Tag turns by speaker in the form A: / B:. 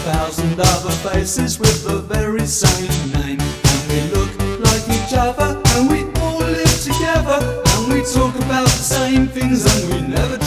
A: 1,000 other faces with the very same name. And we look like each other, and we all live together, and we talk about the same things, and we never